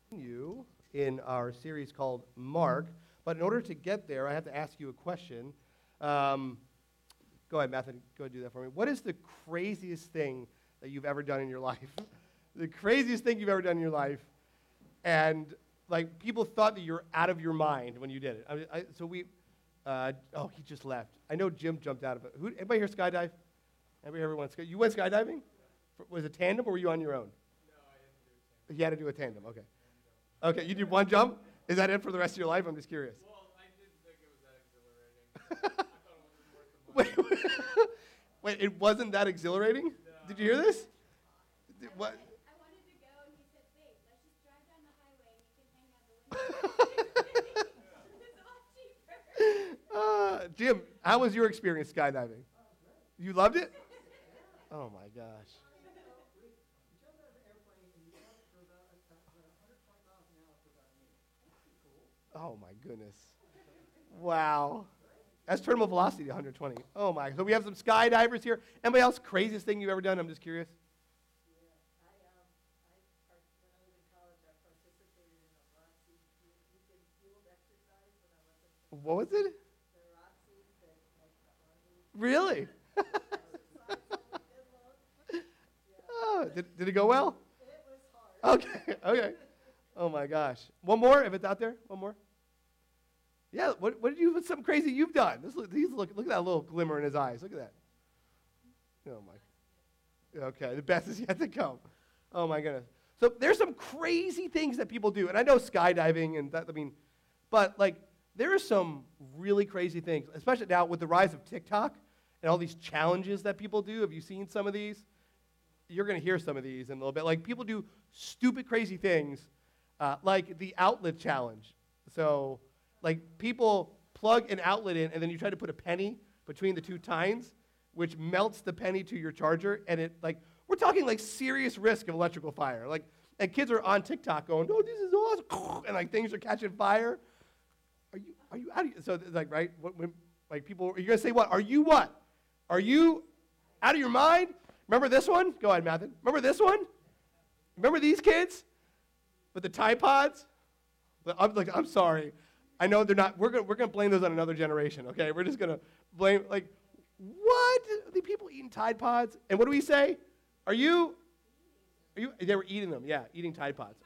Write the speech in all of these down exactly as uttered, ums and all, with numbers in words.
You in our series called Mark, but in order to get there, I have to ask you a question. Um, go ahead, Matthew, go ahead and do that for me. What is the craziest thing that you've ever done in your life? The craziest thing you've ever done in your life, and like people thought that you're out of your mind when you did it. I, I, so we, uh, oh, he just left. I know Jim jumped out of it. Who? Anybody here skydive? Anybody ever went sky? You went skydiving? Was it tandem or were you on your own? No, I had to do a tandem. You had to do a tandem. Okay. Okay, you did one jump? Is that it for the rest of your life? I'm just curious. Well, I didn't think it was that exhilarating. I thought it was worth the money. Wait, wait, it wasn't that exhilarating? No. Did you hear this? Did, what? I wanted to go, and he said, babe, let's just drive down the highway, and you can hang out the window. It's a lot cheaper. Uh, Jim, how was your experience skydiving? You loved it? Oh, my gosh. Oh, my goodness. Wow. That's terminal velocity, one hundred twenty. Oh, my. So we have some skydivers here. Anybody else craziest thing you've ever done? I'm just curious. Yeah, I, um, I, part- when I was in college, I participated in a Roxy weekend field exercise when I wasn't, What was it? the Roxy, the, like, the army Really? exercise all weekend long. Yeah, Oh, did, did it go well? it was hard. Okay, okay. Oh, my gosh. One more, if it's out there. One more. Yeah, what, what did you, what's something crazy you've done? This, look, these look, look at that little glimmer in his eyes. Look at that. Oh, my. Okay, the best is yet to come. Oh, my goodness. So there's some crazy things that people do. And I know skydiving and that, I mean, but, like, there are some really crazy things, especially now with the rise of TikTok and all these challenges that people do. Have you seen some of these? You're going to hear some of these in a little bit. Like, people do stupid, crazy things, uh, like the outlet challenge. So, like, people plug an outlet in, and then you try to put a penny between the two tines, which melts the penny to your charger, and it, like, we're talking, like, serious risk of electrical fire. Like, and kids are on TikTok going, oh, this is awesome, and, like, things are catching fire. Are you, are you out of, so, it's like, right, what, when, like, people, you're going to say what? Are you what? Are you out of your mind? Remember this one? Go ahead, Matthew. Remember this one? Remember these kids with the Tide Pods? I'm, like, I'm sorry. I know they're not, we're going we're gonna blame those on another generation, okay? We're just going to blame, like, what? Are the people eating Tide Pods? And what do we say? Are you, are you, they were eating them, yeah, eating Tide Pods.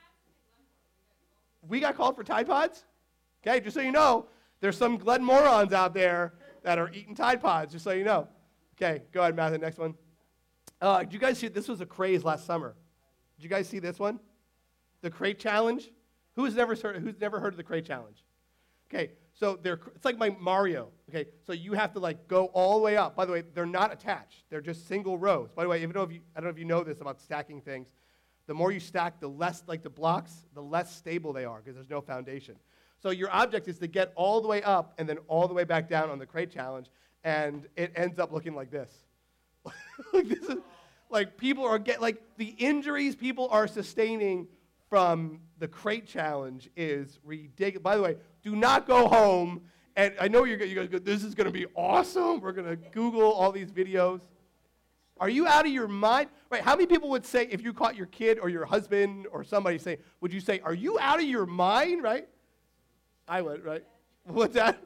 We got called for Tide Pods? Okay, just so you know, there's some Glenn morons out there that are eating Tide Pods, just so you know. Okay, go ahead, Matthew, next one. Uh, did you guys see, this was a craze last summer. Did you guys see this one? The Crate Challenge? Who's never heard, who's never heard of the Crate Challenge? Okay, so they're, it's like my Mario. Okay, so you have to like go all the way up. By the way, they're not attached. They're just single rows. By the way, even though if you, I don't know if you know this about stacking things, the more you stack, the less, like the blocks, the less stable they are because there's no foundation. So your object is to get all the way up and then all the way back down on the Crate Challenge, and it ends up looking like this. Like this is, like people are get like the injuries people are sustaining from the Crate Challenge is ridiculous. By the way, do not go home, and I know you're you guys go, this is going to be awesome. We're going to Google all these videos. Are you out of your mind? Right, how many people would say, if you caught your kid or your husband or somebody saying, would you say, are you out of your mind, right? I would, right? What's that?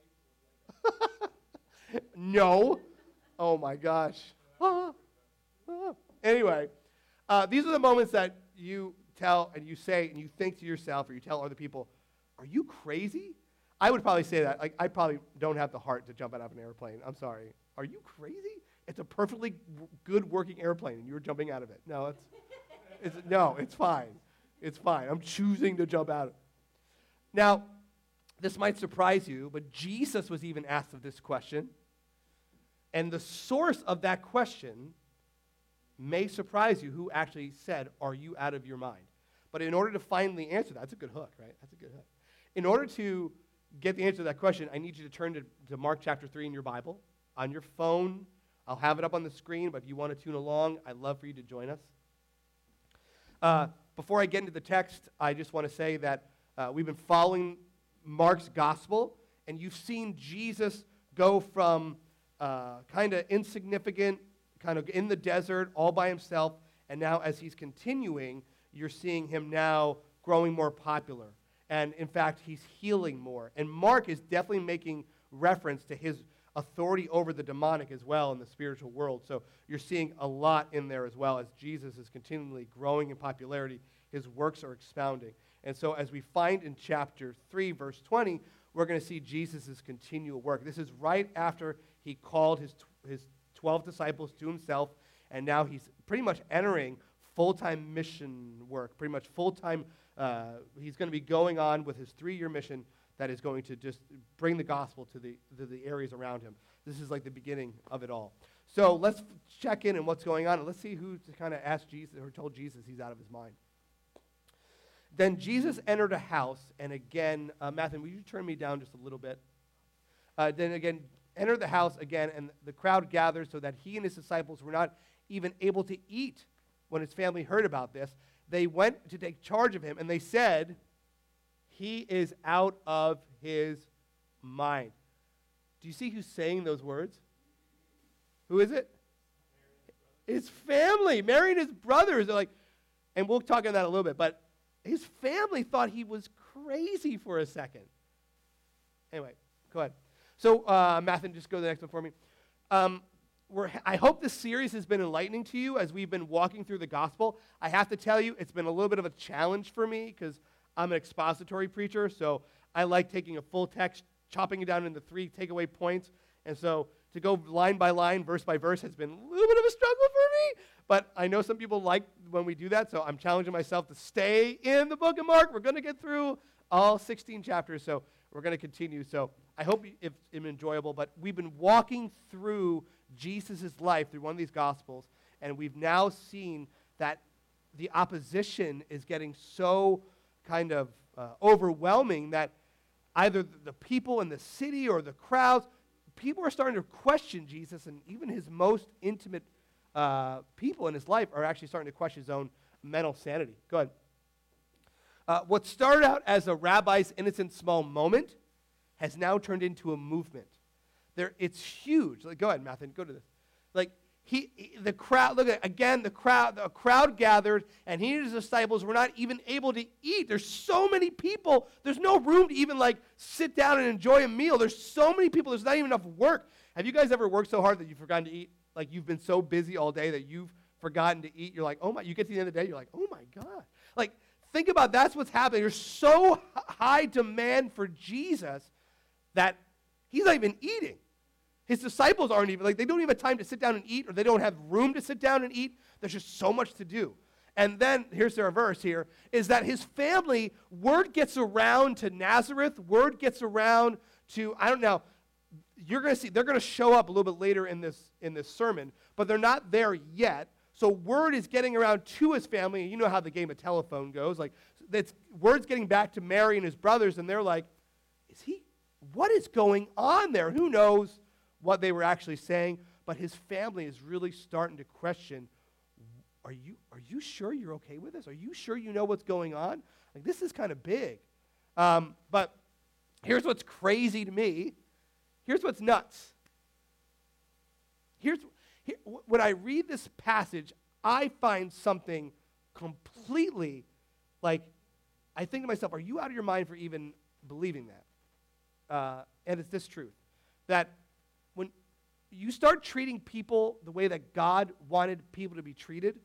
No. Oh, my gosh. Anyway, uh, these are the moments that you tell and you say and you think to yourself or you tell other people, are you crazy? I would probably say that. Like, I probably don't have the heart to jump out of an airplane. I'm sorry. Are you crazy? It's a perfectly w- good working airplane and you're jumping out of it. No, it's, it's, no, it's fine. It's fine. I'm choosing to jump out of it. Now, this might surprise you, but Jesus was even asked of this question. And the source of that question may surprise you, who actually said, are you out of your mind? But in order to finally answer that, that's a good hook, right? That's a good hook. In order to get the answer to that question, I need you to turn to, to Mark chapter three in your Bible. On your phone, I'll have it up on the screen, but if you want to tune along, I'd love for you to join us. Uh, before I get into the text, I just want to say that uh, we've been following Mark's gospel, and you've seen Jesus go from uh, kind of insignificant, kind of in the desert, all by himself, and now as he's continuing, you're seeing him now growing more popular. And in fact, he's healing more. And Mark is definitely making reference to his authority over the demonic as well in the spiritual world. So you're seeing a lot in there as well as Jesus is continually growing in popularity. His works are expounding. And so as we find in chapter three, verse twenty, we're going to see Jesus' continual work. This is right after he called his, his twelve disciples to himself, and now he's pretty much entering full-time mission work, pretty much full-time. Uh, he's going to be going on with his three-year mission that is going to just bring the gospel to the, to the areas around him. This is like the beginning of it all. So let's check in on what's going on, and let's see who kind of asked Jesus or told Jesus he's out of his mind. Then Jesus entered a house, and again, uh, Matthew, will you turn me down just a little bit? Uh, then again, entered the house again, and the crowd gathered so that he and his disciples were not even able to eat. When his family heard about this, they went to take charge of him, and they said, he is out of his mind. Do you see who's saying those words? Who is it? His family. Mary and his brothers. They're like, and we'll talk on that a little bit, but his family thought he was crazy for a second. Anyway, go ahead. So, uh, Matthew, just go to the next one for me. Um, we're, I hope this series has been enlightening to you as we've been walking through the gospel. I have to tell you, it's been a little bit of a challenge for me because I'm an expository preacher, so I like taking a full text, chopping it down into three takeaway points. And so to go line by line, verse by verse, has been a little bit of a struggle for me. But I know some people like when we do that, so I'm challenging myself to stay in the book of Mark. We're going to get through all sixteen chapters, so we're going to continue. So I hope it's enjoyable. But we've been walking through Jesus' life through one of these Gospels, and we've now seen that the opposition is getting so kind of uh, overwhelming that either the people in the city or the crowds, people are starting to question Jesus, and even his most intimate uh, people in his life are actually starting to question his own mental sanity. Go ahead. Uh, what started out as a rabbi's innocent small moment has now turned into a movement. There, it's huge. Like, go ahead, Matthew, go to this. Like, He, he, the crowd, look at, again, the crowd, the crowd gathered, and he and his disciples were not even able to eat. There's so many people. There's no room to even, like, sit down and enjoy a meal. There's so many people. There's not even enough work. Have you guys ever worked so hard that you've forgotten to eat? Like, you've been so busy all day that you've forgotten to eat. You're like, oh, my, you get to the end of the day, you're like, oh, my God. Like, think about that's what's happening. There's so high demand for Jesus that he's not even eating. His disciples aren't even, like, they don't even have time to sit down and eat, or they don't have room to sit down and eat. There's just so much to do. And then, here's their verse here, is that his family, word gets around to Nazareth, word gets around to, I don't know, you're going to see, they're going to show up a little bit later in this, in this sermon, but they're not there yet. So word is getting around to his family, and you know how the game of telephone goes. Like, it's, word's getting back to Mary and his brothers, and they're like, is he, what is going on there? Who knows what they were actually saying, but his family is really starting to question, are you are you sure you're okay with this? Are you sure you know what's going on? Like, this is kind of big. Um, but here's what's crazy to me. Here's what's nuts. Here's here, when I read this passage, I find something completely, like, I think to myself, are you out of your mind for even believing that? Uh, and it's this truth, that when you start treating people the way that God wanted people to be treated,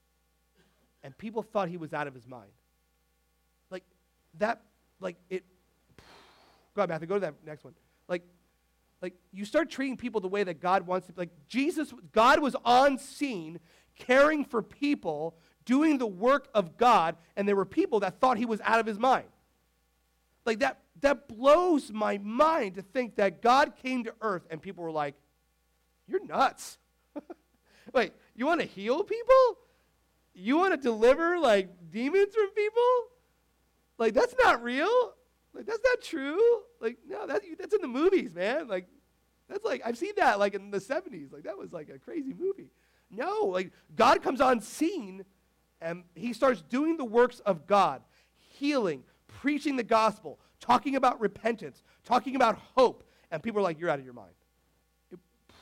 and people thought he was out of his mind. Like, that, like, it, go ahead, Matthew, go to that next one. Like, like, you start treating people the way that God wants to, like, Jesus, God was on scene, caring for people, doing the work of God, and there were people that thought he was out of his mind. Like, that, that blows my mind to think that God came to earth and people were like, you're nuts. Wait, you want to heal people? You want to deliver, like, demons from people? Like, that's not real. Like, that's not true. Like, no, that, that's in the movies, man. Like, that's like, I've seen that, like, in the seventies. Like, that was, like, a crazy movie. No, like, God comes on scene, and he starts doing the works of God, healing, preaching the gospel, talking about repentance, talking about hope, and people are like, you're out of your mind. It,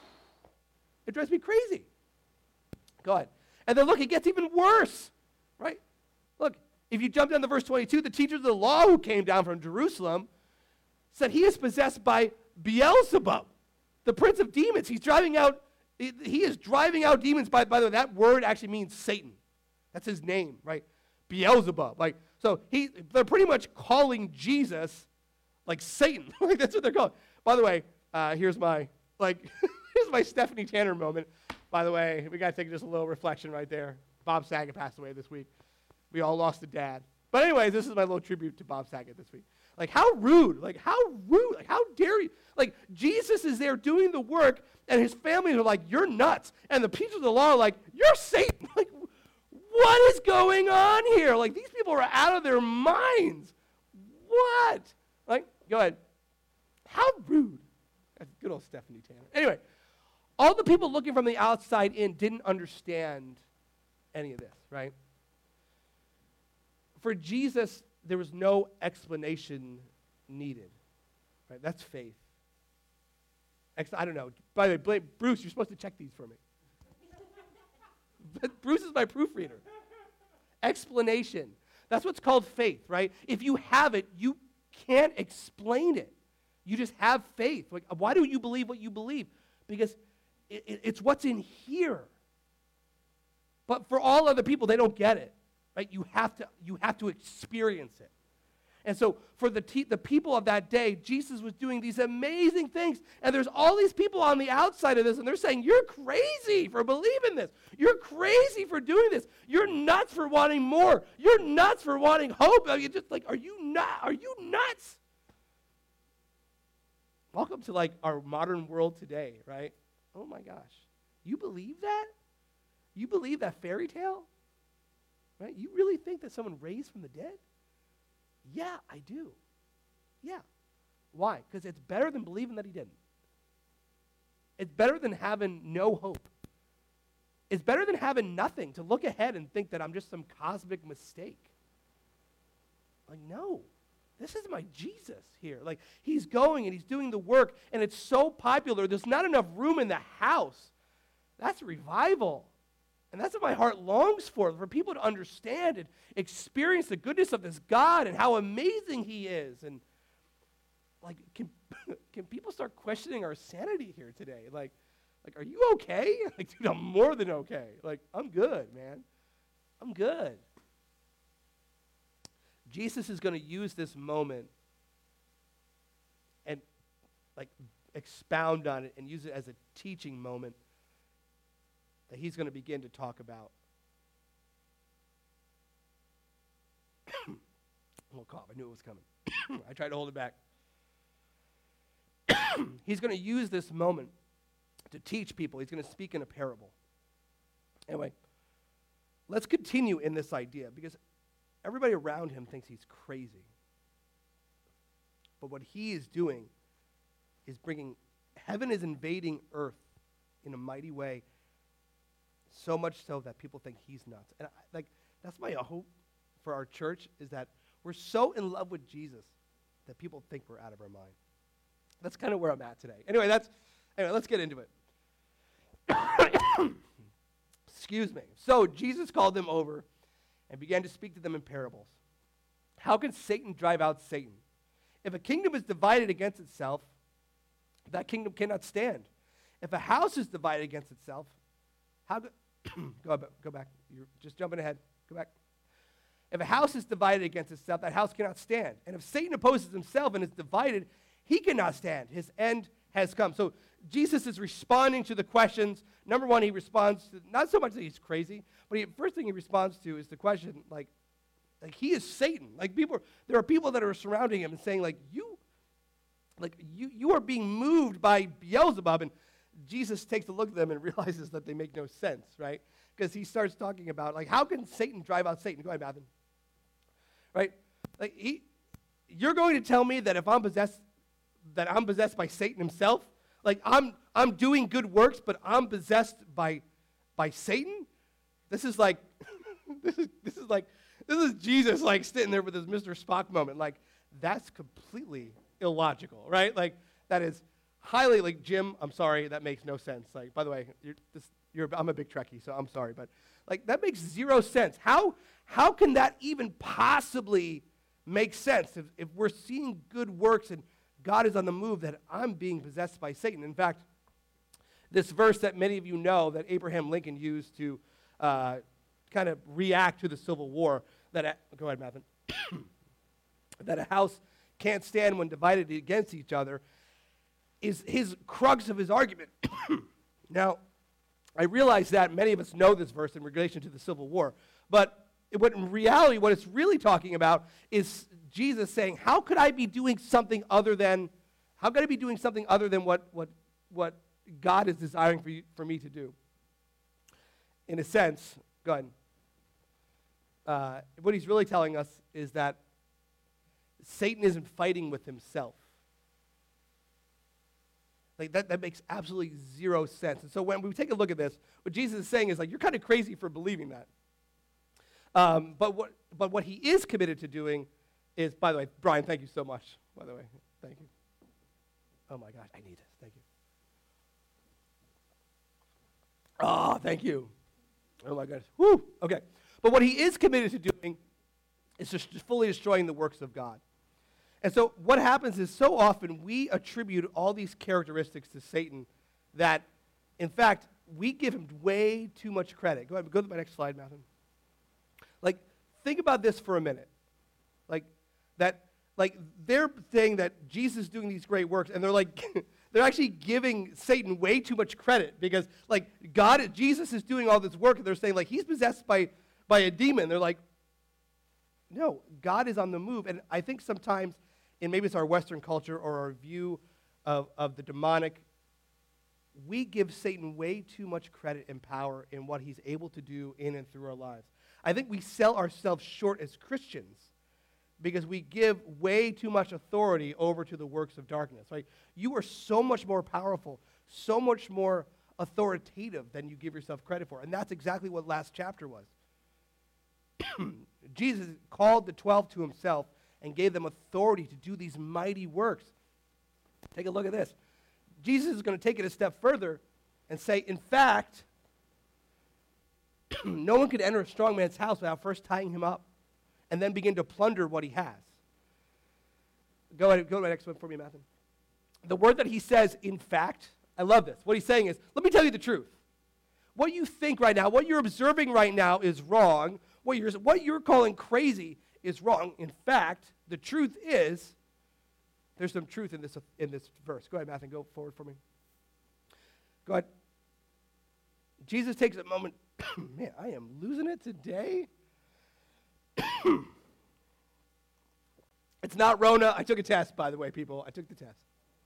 it drives me crazy. Go ahead. And then look, it gets even worse, right? Look, If you jump down to verse twenty-two, the teachers of the law who came down from Jerusalem said he is possessed by Beelzebub, the prince of demons. He's driving out, he, he is driving out demons. By, by the way, that word actually means Satan. That's his name, right? Beelzebub. Like, so he, they're pretty much calling Jesus like Satan. Like, that's what they're calling. By the way, uh, here's my, like, here's my Stephanie Tanner moment. By the way, we got to take just a little reflection right there. Bob Saget passed away this week. We all lost a dad. But anyways, this is my little tribute to Bob Saget this week. Like, how rude. Like, how rude. Like, how dare you. Like, Jesus is there doing the work, and his family are like, you're nuts. And the teachers of the law are like, you're Satan. Like, what is going on here? Like, these people are out of their minds. What? Like, go ahead. How rude. That's good old Stephanie Tanner. Anyway, all the people looking from the outside in didn't understand any of this, right? For Jesus, there was no explanation needed, right? That's faith. Ex- I don't know. By the way, Blake, Bruce, you're supposed to check these for me. But Bruce is my proofreader. Explanation. That's what's called faith, right? If you have it, you can't explain it. You just have faith. Like, why do you believe what you believe? Because it, it, it's what's in here. But for all other people, they don't get it, right? You have to, you have to experience it. And so for the, te- the people of that day, Jesus was doing these amazing things. And there's all these people on the outside of this, and they're saying, you're crazy for believing this. You're crazy for doing this. You're nuts for wanting more. You're nuts for wanting hope. Are you just like, are you not? Are you nuts? Welcome to like our modern world today, right? Oh my gosh. You believe that? You believe that fairy tale? Right? You really think that someone raised from the dead? Yeah, I do. Yeah. Why? Because it's better than believing that he didn't. It's better than having no hope. It's better than having nothing, to look ahead and think that I'm just some cosmic mistake. Like, no. This is my Jesus here. Like, he's going and he's doing the work, and it's so popular, there's not enough room in the house. That's revival. And that's what my heart longs for, for people to understand and experience the goodness of this God and how amazing he is. And, like, can, can people start questioning our sanity here today? Like, like, are you okay? Like, dude, I'm more than okay. Like, I'm good, man. I'm good. Jesus is going to use this moment and, like, expound on it and use it as a teaching moment that he's going to begin to talk about. A little cough. I knew it was coming. I tried to hold it back. He's going to use this moment to teach people. He's going to speak in a parable. Anyway, let's continue in this idea, because everybody around him thinks he's crazy. But what he is doing is bringing, heaven is invading earth in a mighty way, so much so that people think he's nuts. And I, like, that's my hope for our church, is that we're so in love with Jesus that people think we're out of our mind. That's kind of where I'm at today. Anyway, that's, anyway, let's get into it. Excuse me. So Jesus called them over and began to speak to them in parables. How can Satan drive out Satan? If a kingdom is divided against itself, that kingdom cannot stand. If a house is divided against itself, how go, go, back, go back. You're just jumping ahead. Go back. If a house is divided against itself, that house cannot stand. And if Satan opposes himself and is divided, he cannot stand. His end has come. So Jesus is responding to the questions. Number one, he responds to, not so much that he's crazy, but the first thing he responds to is the question, like, like he is Satan. Like, people, there are people that are surrounding him and saying, like, you, like you, you are being moved by Beelzebub. And Jesus takes a look at them and realizes that they make no sense, right? Because he starts talking about, like, how can Satan drive out Satan? Go ahead, Matthew. Right? Like, he, you're going to tell me that if I'm possessed, that I'm possessed by Satan himself? Like, I'm I'm doing good works, but I'm possessed by by Satan? This is like, this is this is like, this is Jesus, like, sitting there with his Mister Spock moment. Like, that's completely illogical, right? Like, that is highly, like, Jim, I'm sorry, that makes no sense. Like, by the way, you're, this, you're, I'm a big Trekkie, so I'm sorry, but, like, that makes zero sense. How how can that even possibly make sense if, if we're seeing good works and God is on the move, that I'm being possessed by Satan? In fact, this verse that many of you know that Abraham Lincoln used to uh, kind of react to the Civil War, that, a, go ahead, Matthew, that a house can't stand when divided against each other, is his crux of his argument. Now, I realize that many of us know this verse in relation to the Civil War, but what in reality, what it's really talking about is Jesus saying, how could I be doing something other than, how could I be doing something other than what, what, what God is desiring for, you, for me to do? In a sense, go ahead. Uh, what he's really telling us is that Satan isn't fighting with himself. Like that, that makes absolutely zero sense. And so when we take a look at this, what Jesus is saying is like, you're kind of crazy for believing that. Um, but what but what he is committed to doing is, by the way, Brian, thank you so much, by the way. Thank you. Oh my gosh, I need this. Thank you. Oh, thank you. Oh my gosh. Woo. Okay. But what he is committed to doing is just fully destroying the works of God. And so what happens is so often we attribute all these characteristics to Satan that, in fact, we give him way too much credit. Go ahead, go to my next slide, Matthew. Like, think about this for a minute. Like, that, like, they're saying that Jesus is doing these great works, and they're like, they're actually giving Satan way too much credit because, like, God, Jesus is doing all this work, and they're saying, like, he's possessed by, by a demon. They're like, no, God is on the move. And I think sometimes, in maybe it's our Western culture or our view of, of the demonic, we give Satan way too much credit and power in what he's able to do in and through our lives. I think we sell ourselves short as Christians because we give way too much authority over to the works of darkness. Right? You are so much more powerful, so much more authoritative than you give yourself credit for. And that's exactly what last chapter was. Jesus called the twelve to himself and gave them authority to do these mighty works. Take a look at this. Jesus is going to take it a step further and say, in fact, no one could enter a strong man's house without first tying him up and then begin to plunder what he has. Go ahead, go to my next one for me, Matthew. The word that he says, in fact, I love this. What he's saying is, let me tell you the truth. What you think right now, what you're observing right now is wrong. What you're, what you're calling crazy is wrong. In fact, the truth is, there's some truth in this, in this verse. Go ahead, Matthew, go forward for me. Go ahead. Jesus takes a moment. Man, I am losing it today. It's not Rona. I took a test, by the way, people. I took the test.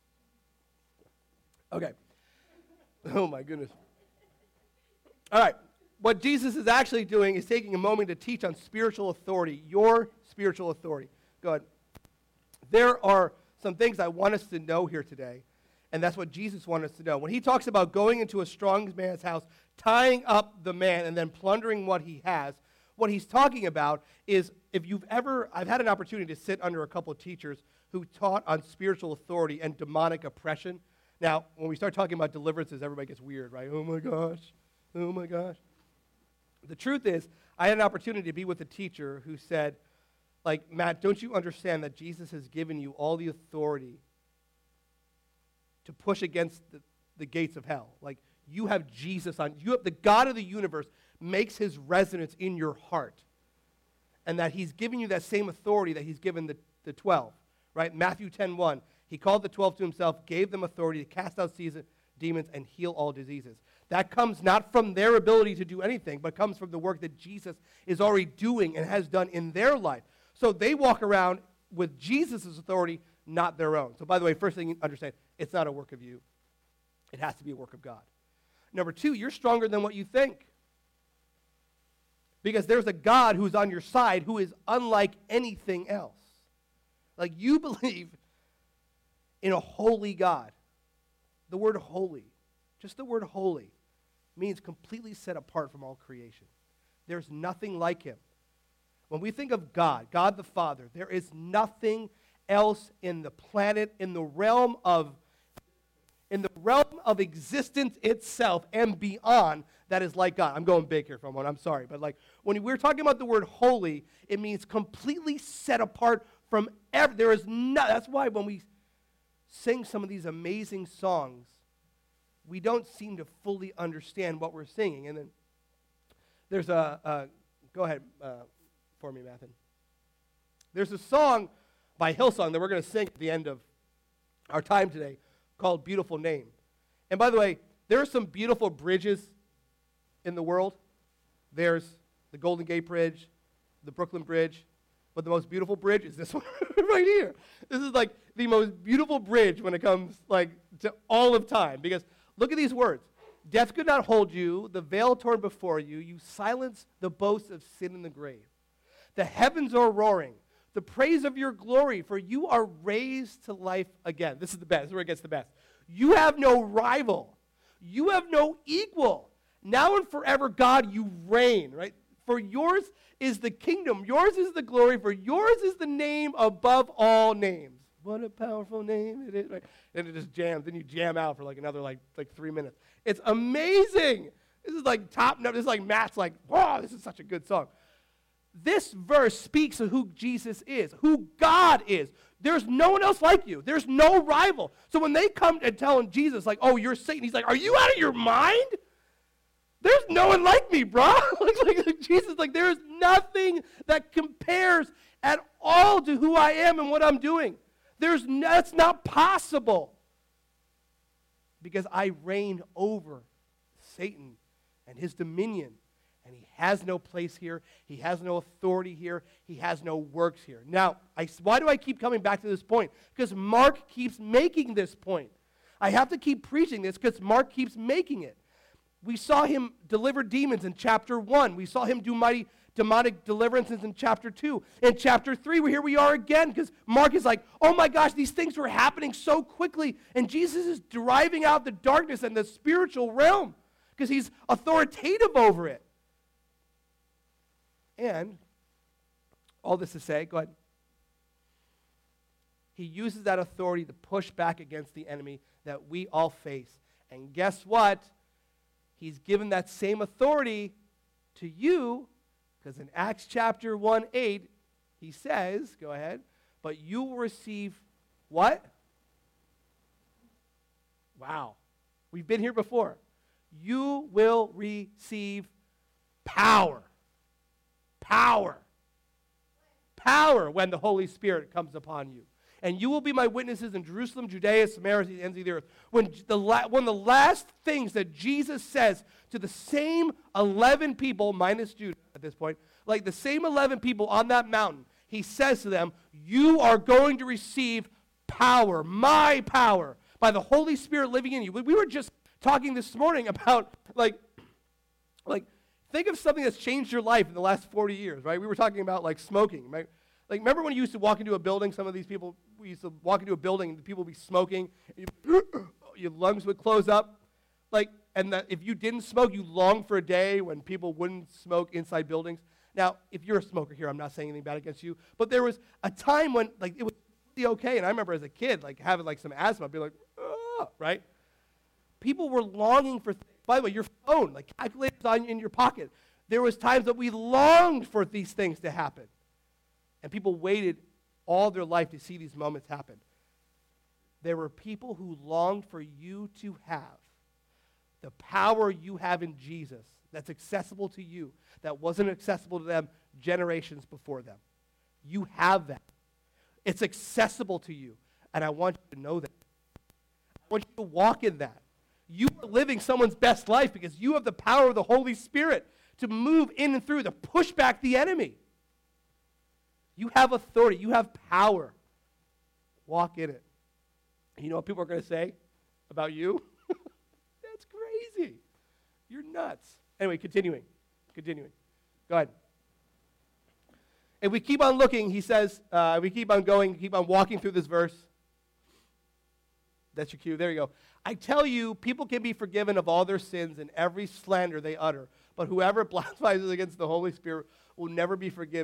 Okay. Oh, my goodness. All right. What Jesus is actually doing is taking a moment to teach on spiritual authority, your spiritual authority. Go ahead. There are some things I want us to know here today, and that's what Jesus wanted us to know. When he talks about going into a strong man's house, tying up the man, and then plundering what he has, what he's talking about is, if you've ever, I've had an opportunity to sit under a couple of teachers who taught on spiritual authority and demonic oppression. Now, when we start talking about deliverances, everybody gets weird, right? Oh my gosh, oh my gosh. The truth is, I had an opportunity to be with a teacher who said, like, Matt, don't you understand that Jesus has given you all the authority to push against the, the gates of hell? Like, you have Jesus on, you have the God of the universe makes his residence in your heart. And that he's giving you that same authority that he's given the, the twelve, right? Matthew ten one, he called the twelve to himself, gave them authority to cast out season, demons and heal all diseases. That comes not from their ability to do anything, but comes from the work that Jesus is already doing and has done in their life. So they walk around with Jesus' authority, not their own. So by the way, first thing you understand, it's not a work of you. It has to be a work of God. Number two, you're stronger than what you think. Because there's a God who's on your side who is unlike anything else. Like, you believe in a holy God. The word holy, just the word holy, means completely set apart from all creation. There's nothing like him. When we think of God, God the Father, there is nothing else in the planet, in the realm of, in the realm of existence itself and beyond that is like God. I'm going big here for a moment. I'm sorry. But like when we're talking about the word holy, it means completely set apart from every. There is no, that's why when we sing some of these amazing songs, we don't seem to fully understand what we're singing. And then there's a, a go ahead uh, for me, Matthew. There's a song by Hillsong that we're going to sing at the end of our time today called Beautiful Name. And by the way, there are some beautiful bridges in the world. There's the Golden Gate Bridge, the Brooklyn Bridge, but the most beautiful bridge is this one right here. This is like the most beautiful bridge when it comes like to all of time, because look at these words. Death could not hold you, the veil torn before you, you silence the boast of sin in the grave. The heavens are roaring, the praise of your glory, for you are raised to life again. This is the best. This is where it gets the best. You have no rival. You have no equal. Now and forever, God, you reign, right? For yours is the kingdom. Yours is the glory. For yours is the name above all names. What a powerful name it is, right? And it just jams. Then you jam out for like another like like three minutes. It's amazing. This is like top note. This is like Matt's like, wow, this is such a good song. This verse speaks of who Jesus is, who God is. There's no one else like you. There's no rival. So when they come and tell him Jesus, like, oh, you're Satan, he's like, are you out of your mind? There's no one like me, bro. like, like, like Jesus, like, there is nothing that compares at all to who I am and what I'm doing. There's no, that's not possible. Because I reign over Satan and his dominion. And he has no place here. He has no authority here. He has no works here. Now, I, why do I keep coming back to this point? Because Mark keeps making this point. I have to keep preaching this because Mark keeps making it. We saw him deliver demons in chapter one. We saw him do mighty demonic deliverances in chapter two. In chapter three, here we are again because Mark is like, oh my gosh, these things were happening so quickly. And Jesus is driving out the darkness and the spiritual realm because he's authoritative over it. And all this to say, go ahead. He uses that authority to push back against the enemy that we all face. And guess what? He's given that same authority to you, because in Acts chapter one, eight, he says, go ahead, but you will receive what? Wow. We've been here before. You will receive power. Power. Power when the Holy Spirit comes upon you. And you will be my witnesses in Jerusalem, Judea, Samaria, to the ends of the earth. When the, la- one of the last things that Jesus says to the same eleven people, minus Judah at this point, like the same eleven people on that mountain, he says to them, you are going to receive power, my power, by the Holy Spirit living in you. We were just talking this morning about, like, like, think of something that's changed your life in the last forty years, right? We were talking about, like, smoking, right? Like, remember when you used to walk into a building, some of these people, we used to walk into a building and the people would be smoking, and you, your lungs would close up, like, and that if you didn't smoke, you longed for a day when people wouldn't smoke inside buildings. Now, if you're a smoker here, I'm not saying anything bad against you, but there was a time when, like, it was really okay, and I remember as a kid, like, having, like, some asthma, be like, ah, right? People were longing for, by the way, your phone, like, calculators on in your pocket. There was times that we longed for these things to happen. And people waited all their life to see these moments happen. There were people who longed for you to have the power you have in Jesus that's accessible to you, that wasn't accessible to them generations before them. You have that. It's accessible to you, and I want you to know that. I want you to walk in that. You are living someone's best life because you have the power of the Holy Spirit to move in and through, to push back the enemy. You have authority. You have power. Walk in it. And you know what people are going to say about you? That's crazy. You're nuts. Anyway, continuing. Continuing. Go ahead. And we keep on looking, he says, uh, we keep on going, keep on walking through this verse. That's your cue. There you go. I tell you, people can be forgiven of all their sins and every slander they utter. But whoever blasphemes against the Holy Spirit will never be forgiven,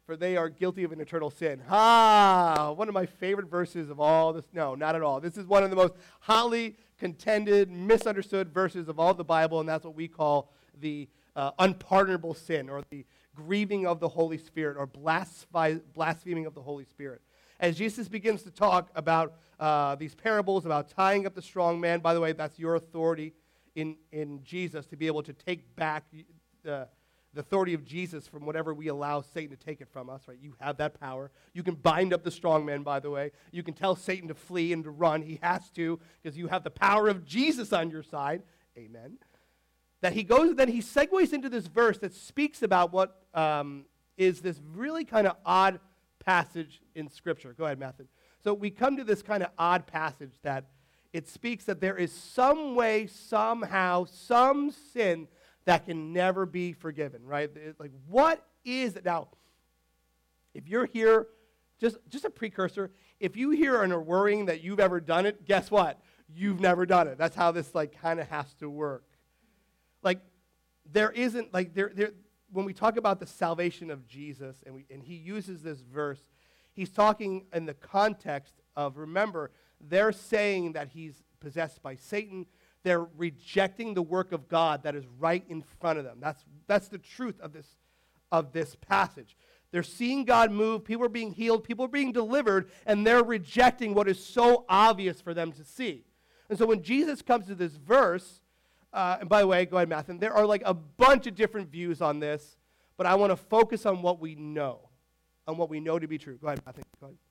for they are guilty of an eternal sin. Ah, one of my favorite verses of all this. No, not at all. This is one of the most hotly contended, misunderstood verses of all the Bible, and that's what we call the uh, unpardonable sin, or the grieving of the Holy Spirit, or blasphy- blaspheming of the Holy Spirit. As Jesus begins to talk about uh, these parables, about tying up the strong man, by the way, that's your authority in, in Jesus, to be able to take back the, the authority of Jesus from whatever we allow Satan to take it from us, right? You have that power. You can bind up the strong man, by the way. You can tell Satan to flee and to run. He has to, because you have the power of Jesus on your side. Amen. That he goes, then he segues into this verse that speaks about what um, is this really kind of odd passage in Scripture. Go ahead, Matthew. So we come to this kind of odd passage that it speaks that there is some way, somehow, some sin that can never be forgiven, right? It's like, what is it? Now, if you're here, just, just a precursor, if you here and are worrying that you've ever done it, guess what? You've never done it. That's how this like kind of has to work. Like, there isn't, like, there, there, when we talk about the salvation of Jesus, and, we, and he uses this verse, he's talking in the context of, remember, they're saying that he's possessed by Satan. They're rejecting the work of God that is right in front of them. That's, that's the truth of this, of this passage. They're seeing God move, people are being healed, people are being delivered, and they're rejecting what is so obvious for them to see. And so when Jesus comes to this verse, Uh, and by the way, go ahead, Matthew. There are like a bunch of different views on this, but I want to focus on what we know, on what we know to be true. Go ahead, Matthew. Go ahead.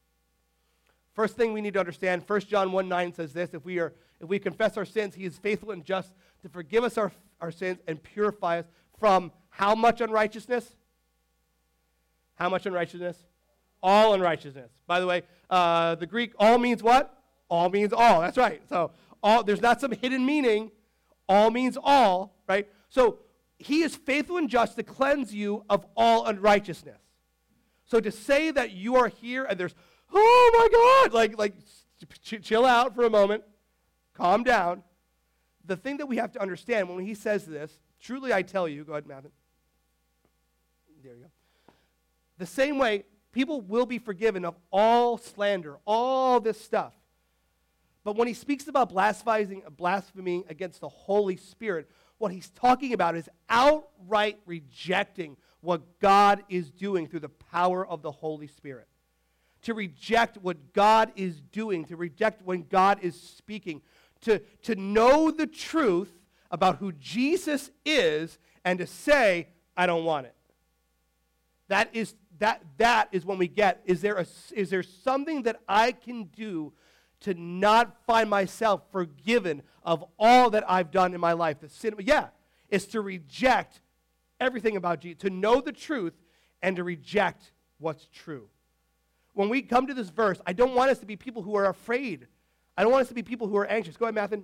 First thing we need to understand, First John one nine says this: if we are, if we confess our sins, he is faithful and just to forgive us our, our sins and purify us from how much unrighteousness? How much unrighteousness? All unrighteousness. By the way, uh, the Greek all means what? All means all. That's right. So all, there's not some hidden meaning. All means all, right? So he is faithful and just to cleanse you of all unrighteousness. So to say that you are here and there's, oh my God, like, like ch- chill out for a moment, calm down. The thing that we have to understand when he says this, truly I tell you, go ahead, Matthew. There you go. The same way, people will be forgiven of all slander, all this stuff. But when he speaks about blaspheming, blaspheming against the Holy Spirit, what he's talking about is outright rejecting what God is doing through the power of the Holy Spirit. To reject what God is doing, to reject when God is speaking, to, to know the truth about who Jesus is and to say, I don't want it. That is, that, that is when we get, is there, a, is there something that I can do to not find myself forgiven of all that I've done in my life? The sin, yeah, is to reject everything about Jesus, to know the truth and to reject what's true. When we come to this verse, I don't want us to be people who are afraid. I don't want us to be people who are anxious. Go ahead, Matthew.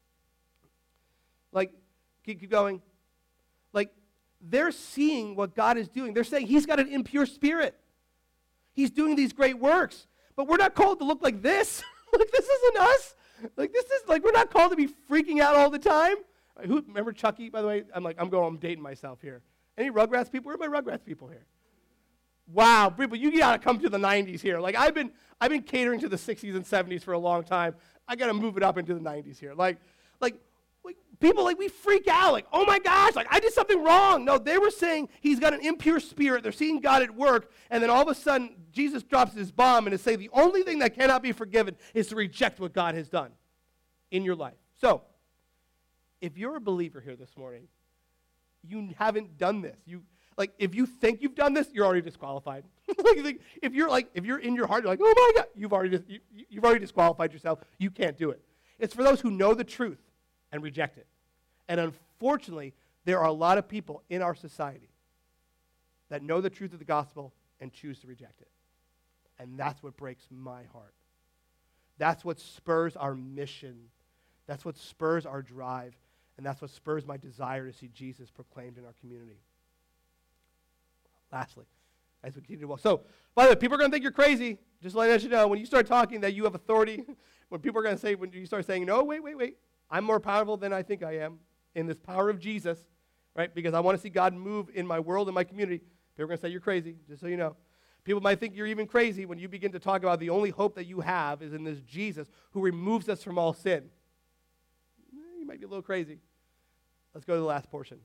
Like, keep, keep going. Like, they're seeing what God is doing. They're saying he's got an impure spirit. He's doing these great works. But we're not called to look like this. Like, this isn't us. Like, this is, like, we're not called to be freaking out all the time. Right, who, remember Chucky, by the way? I'm like, I'm going, I'm dating myself here. Any Rugrats people? Where are my Rugrats people here? Wow, people, you got to come to the nineties here. Like, I've been, I've been catering to the sixties and seventies for a long time. I got to move it up into the nineties here. Like, like, like, people, like, we freak out. Like, oh, my gosh, like, I did something wrong. No, they were saying he's got an impure spirit. They're seeing God at work. And then all of a sudden, Jesus drops his bomb and is saying the only thing that cannot be forgiven is to reject what God has done in your life. So, if you're a believer here this morning, you haven't done this. You like, if you think you've done this, you're already disqualified. like, like, if you're like, if you're in your heart, you're like, oh my God, you've already dis- you, you've already disqualified yourself. You can't do it. It's for those who know the truth and reject it. And unfortunately, there are a lot of people in our society that know the truth of the gospel and choose to reject it. And that's what breaks my heart. That's what spurs our mission. That's what spurs our drive. And that's what spurs my desire to see Jesus proclaimed in our community. Lastly, as we continue to walk. So, by the way, people are going to think you're crazy. Just letting you know, when you start talking that you have authority, when people are going to say, when you start saying, no, wait, wait, wait, I'm more powerful than I think I am in this power of Jesus, right? Because I want to see God move in my world and my community. People are going to say you're crazy, just so you know. People might think you're even crazy when you begin to talk about the only hope that you have is in this Jesus who removes us from all sin. You might be a little crazy. Let's go to the last portion.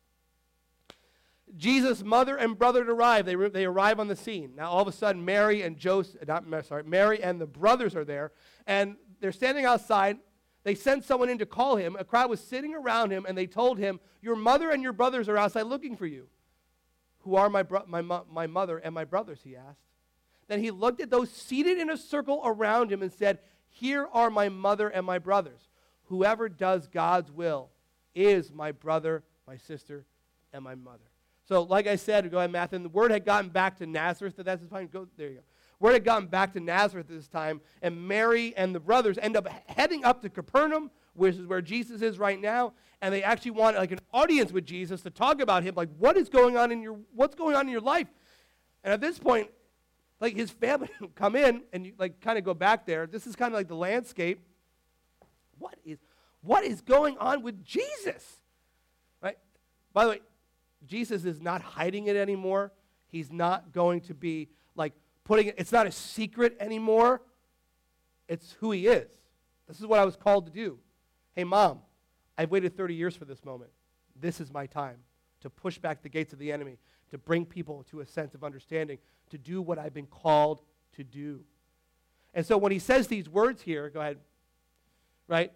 Jesus' mother and brother arrive. They, they arrive on the scene. Now, all of a sudden, Mary and Joseph, not sorry, Mary and the brothers are there, and they're standing outside. They sent someone in to call him. A crowd was sitting around him, and they told him, your mother and your brothers are outside looking for you. Who are my, bro- my, mo- my mother and my brothers, he asked. Then he looked at those seated in a circle around him and said, here are my mother and my brothers. Whoever does God's will is my brother, my sister, and my mother. So, like I said, go ahead, Matthew. The word had gotten back to Nazareth at that time. Go, there you go. Word had gotten back to Nazareth at this time, and Mary and the brothers end up heading up to Capernaum, which is where Jesus is right now, and they actually want like an audience with Jesus to talk about him, like what is going on in your, what's going on in your life? And at this point, like his family come in and you like kind of go back there. This is kind of like the landscape. What is, what is going on with Jesus? Right? By the way, Jesus is not hiding it anymore. He's not going to be like putting it, it's not a secret anymore. It's who he is. This is what I was called to do. Hey, Mom, I've waited thirty years for this moment. This is my time to push back the gates of the enemy, to bring people to a sense of understanding, to do what I've been called to do. And so when he says these words here, go ahead, right?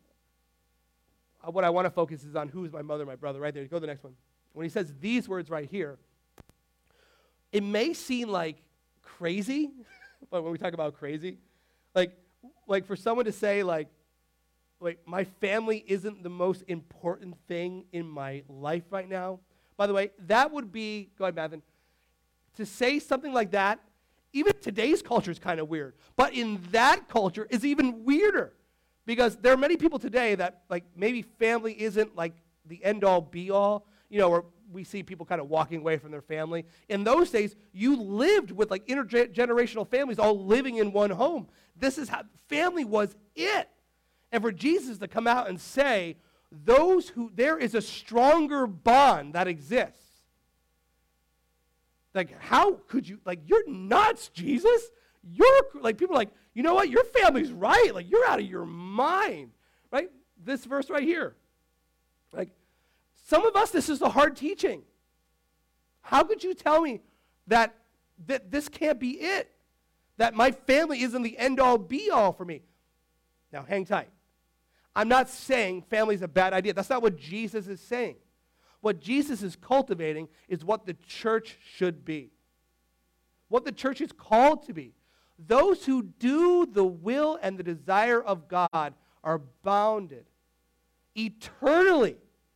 Uh, what I want to focus is on who is my mother, my brother, right there. Go to the next one. When he says these words right here, it may seem like crazy, but when we talk about crazy, like, like for someone to say like, like my family isn't the most important thing in my life right now. By the way, that would be, go ahead, Matthew, to say something like that, even today's culture is kind of weird. But in that culture is even weirder because there are many people today that like maybe family isn't like the end-all, be-all. You know, or we see people kind of walking away from their family. In those days, you lived with like intergenerational families all living in one home. This is how family was it. And for Jesus to come out and say, those who, there is a stronger bond that exists. Like, how could you, like, you're nuts, Jesus. You're, like, people are like, you know what, your family's right. Like, you're out of your mind, right? This verse right here. Like, some of us, this is the hard teaching. How could you tell me that, that this can't be it? That my family isn't the end-all, be-all for me? Now, hang tight. I'm not saying family's a bad idea. That's not what Jesus is saying. What Jesus is cultivating is what the church should be. What the church is called to be. Those who do the will and the desire of God are bounded eternally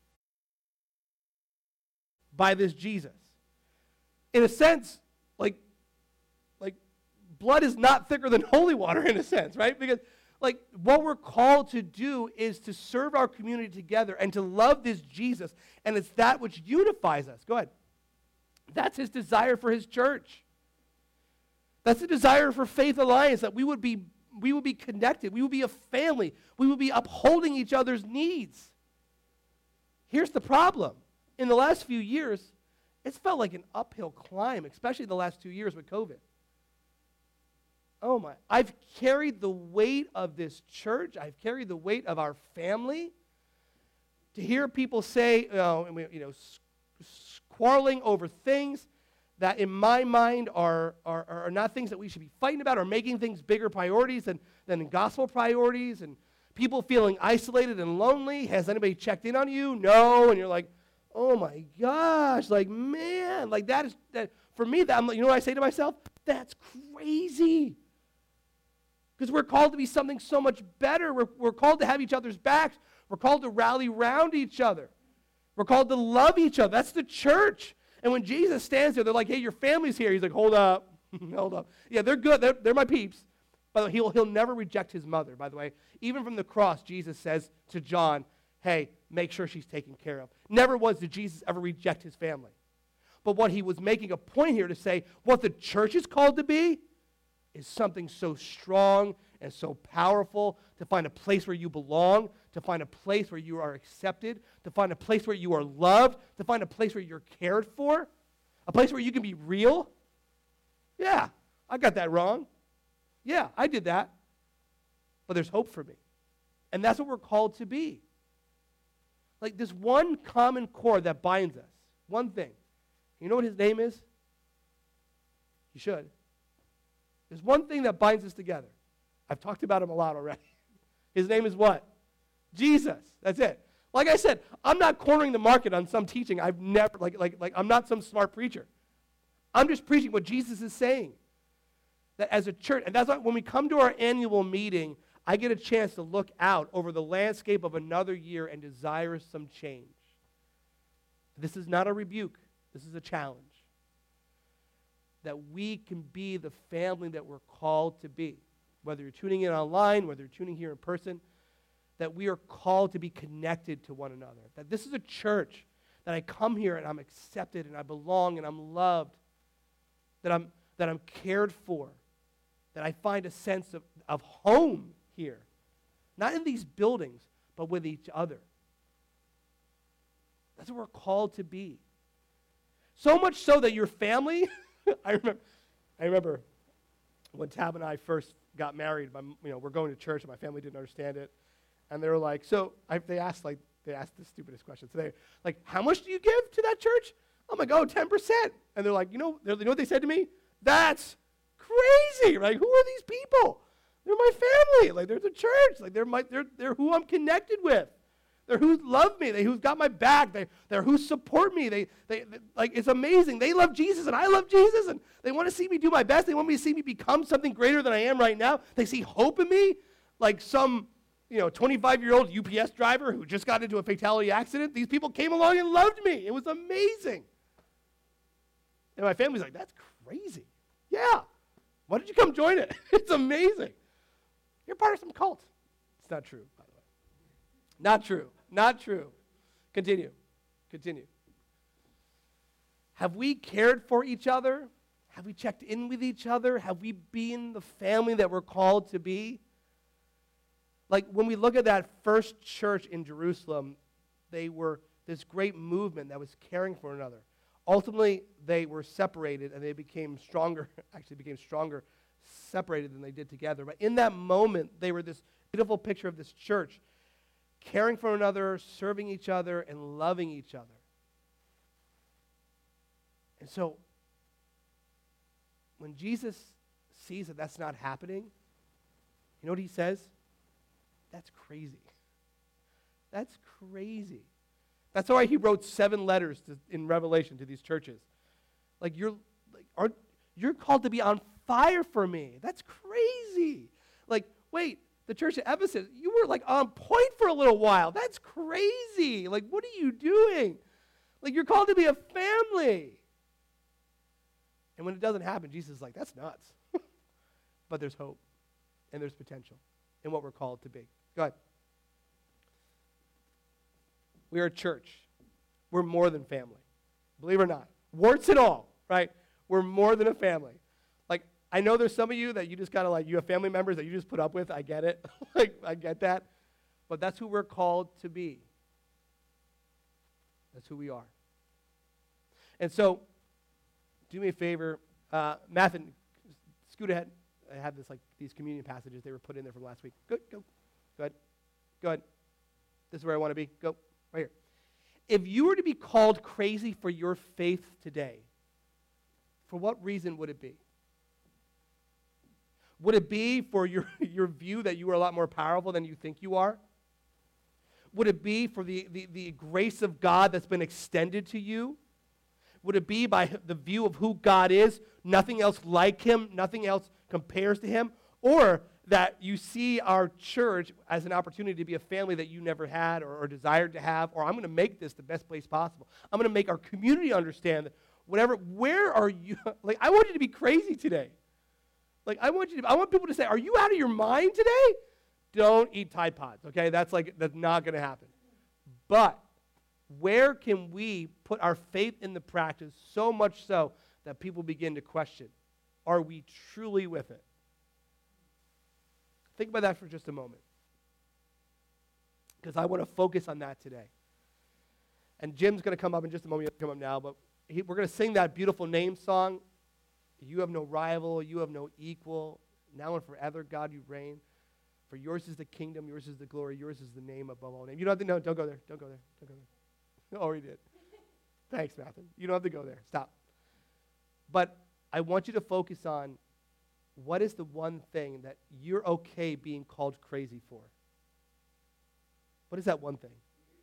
by this Jesus. In a sense, like, like blood is not thicker than holy water in a sense, right? Because like what we're called to do is to serve our community together and to love this Jesus, and it's that which unifies us. Go ahead. That's his desire for his church. That's the desire for Faith Alliance, that we would be we would be connected. We would be a family. We would be upholding each other's needs. Here's the problem. In the last few years, it's felt like an uphill climb, especially the last two years with COVID. Oh my, I've carried the weight of this church. I've carried the weight of our family. To hear people say, you know, you know quarreling over things that in my mind are, are, are not things that we should be fighting about, or making things bigger priorities than, than gospel priorities, and people feeling isolated and lonely. Has anybody checked in on you? No. And you're like, oh my gosh, like, man, like that is, that for me, that I'm, you know what I say to myself? That's crazy. Because we're called to be something so much better. We're, we're called to have each other's backs. We're called to rally around each other. We're called to love each other. That's the church. And when Jesus stands there, they're like, hey, your family's here. He's like, hold up. Hold up. Yeah, they're good. They're, they're my peeps. By the way, he'll, he'll never reject his mother, by the way. Even from the cross, Jesus says to John, hey, make sure she's taken care of. Never once did Jesus ever reject his family. But what he was making a point here to say, what the church is called to be is something so strong and so powerful, to find a place where you belong, to find a place where you are accepted, to find a place where you are loved, to find a place where you're cared for. A place where you can be real? Yeah, I got that wrong. Yeah, I did that. But there's hope for me. And that's what we're called to be. Like this one common core that binds us. One thing. You know what his name is? You should. There's one thing that binds us together. I've talked about him a lot already. His name is what? Jesus. That's it. Like I said, I'm not cornering the market on some teaching. I've never, like, like, like, I'm not some smart preacher. I'm just preaching what Jesus is saying. That as a church, and that's why when we come to our annual meeting, I get a chance to look out over the landscape of another year and desire some change. This is not a rebuke. This is a challenge. That we can be the family that we're called to be. Whether you're tuning in online, whether you're tuning here in person, that we are called to be connected to one another. That this is a church that I come here and I'm accepted and I belong and I'm loved. That I'm, that I'm cared for. That I find a sense of, of home here. Not in these buildings, but with each other. That's what we're called to be. So much so that your family, I remember, I remember when Tab and I first got married, my, you know, we're going to church and my family didn't understand it. And they were like, so I, they asked like, they asked the stupidest question. So they like, how much do you give to that church? I'm like, oh, ten percent. And they're like, you know, you know what they said to me? That's crazy, right? Who are these people? They're my family. Like, they're the church. Like, they're my, they're, they're who I'm connected with. They're who love me. They who's got my back. They, they're who support me. They, they, they, like, it's amazing. They love Jesus, and I love Jesus, and they want to see me do my best. They want me to see me become something greater than I am right now. They see hope in me, like some, you know, twenty-five-year-old U P S driver who just got into a fatality accident. These people came along and loved me. It was amazing. And my family's like, that's crazy. Yeah. Why don't you come join it? It's amazing. You're part of some cult. It's not true, by the way. Not true. Not true. Continue. Continue. Have we cared for each other? Have we checked in with each other? Have we been the family that we're called to be? Like when we look at that first church in Jerusalem, they were this great movement that was caring for another. Ultimately, they were separated and they became stronger, actually became stronger separated than they did together. But in that moment, they were this beautiful picture of this church, caring for another, serving each other, and loving each other. And so, when Jesus sees that that's not happening, you know what he says? That's crazy. That's crazy. That's why he wrote seven letters to, in Revelation to these churches. Like you're, like, aren't you're called to be on fire for me. That's crazy. Like, wait, the church at Ephesus, you were like on point for a little while. That's crazy. Like, what are you doing? Like, you're called to be a family. And when it doesn't happen, Jesus is like, that's nuts. But there's hope and there's potential in what we're called to be. Go ahead. We are a church. We're more than family. Believe it or not. Warts and all, right? We're more than a family. Like, I know there's some of you that you just kind of like, you have family members that you just put up with. I get it. Like, I get that. But that's who we're called to be. That's who we are. And so, do me a favor. Uh, Matthew, scoot ahead. I have this, like, these communion passages. They were put in there from last week. Go, go. Go ahead. Go ahead. This is where I want to be. Go. Right here. If you were to be called crazy for your faith today, for what reason would it be? Would it be for your, your view that you are a lot more powerful than you think you are? Would it be for the, the, the grace of God that's been extended to you? Would it be by the view of who God is, nothing else like him, nothing else compares to him? Or that you see our church as an opportunity to be a family that you never had or, or desired to have, or I'm going to make this the best place possible. I'm going to make our community understand that whatever, where are you? Like, I want you to be crazy today. Like, I want you to, I want people to say, are you out of your mind today? Don't eat Tide Pods, okay? That's like, that's not going to happen. But where can we put our faith in the practice so much so that people begin to question, are we truly with it? Think about that for just a moment. Because I want to focus on that today. And Jim's going to come up in just a moment. He'll come up now. But he, we're going to sing that beautiful name song. You have no rival, you have no equal. Now and forever, God, you reign. For yours is the kingdom, yours is the glory, yours is the name above all names. You don't have to, no, don't go there, don't go there, don't go there. Oh, he did. Thanks, Matthew. You don't have to go there. Stop. But I want you to focus on what is the one thing that you're okay being called crazy for? What is that one thing?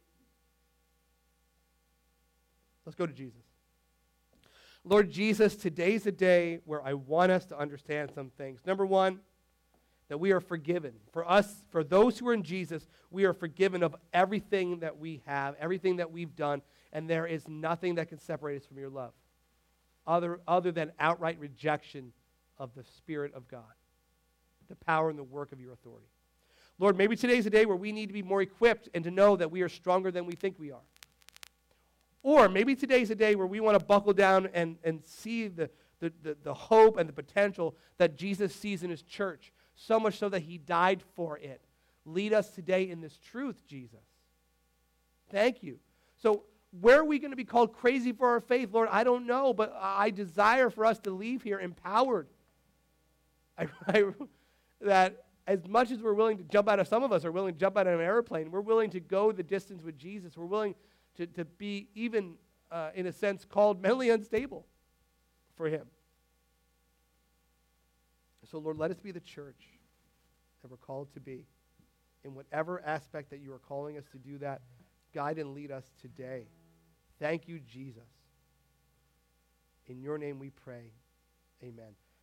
Let's go to Jesus. Lord Jesus, today's a day where I want us to understand some things. Number one, that we are forgiven. For us, for those who are in Jesus, we are forgiven of everything that we have, everything that we've done, and there is nothing that can separate us from your love, other, other than outright rejection of the Spirit of God, the power and the work of your authority. Lord, maybe today's a day where we need to be more equipped and to know that we are stronger than we think we are. Or maybe today's a day where we want to buckle down and, and see the, the, the, the hope and the potential that Jesus sees in his church, so much so that he died for it. Lead us today in this truth, Jesus. Thank you. So where are we going to be called crazy for our faith, Lord? I don't know, but I desire for us to leave here empowered. I, I, that as much as we're willing to jump out of, some of us are willing to jump out of an airplane, we're willing to go the distance with Jesus. We're willing to, to be even, uh, in a sense, called mentally unstable for him. So, Lord, let us be the church that we're called to be. In whatever aspect that you are calling us to do that, guide and lead us today. Thank you, Jesus. In your name we pray. Amen.